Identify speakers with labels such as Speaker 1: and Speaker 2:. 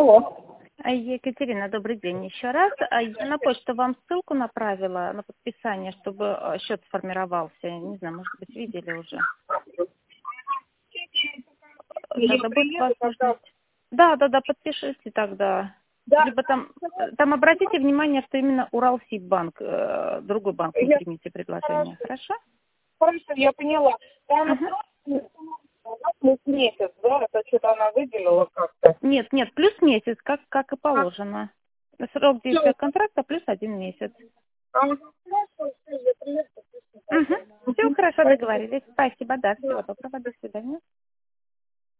Speaker 1: Алло.
Speaker 2: Екатерина, добрый день еще раз. Я на почту вам ссылку направила на подписание, чтобы счет сформировался. Не знаю, может быть, видели уже. Когда будет возможность. Да, подпишите тогда.
Speaker 1: Да.
Speaker 2: Либо там обратите внимание, что именно Уралсиббанк, другой банк не примите предложение. Хорошо?
Speaker 1: Хорошо, я поняла. Там
Speaker 2: Ага.
Speaker 1: плюс месяц, да? Это что-то она выделила как-то.
Speaker 2: Нет, плюс месяц, как и положено. Срок действия контракта плюс 1 месяц.
Speaker 1: Хорошо, все, я приеду.
Speaker 2: Угу. Все хорошо, договорились. Спасибо, да, всего доброго, до свидания.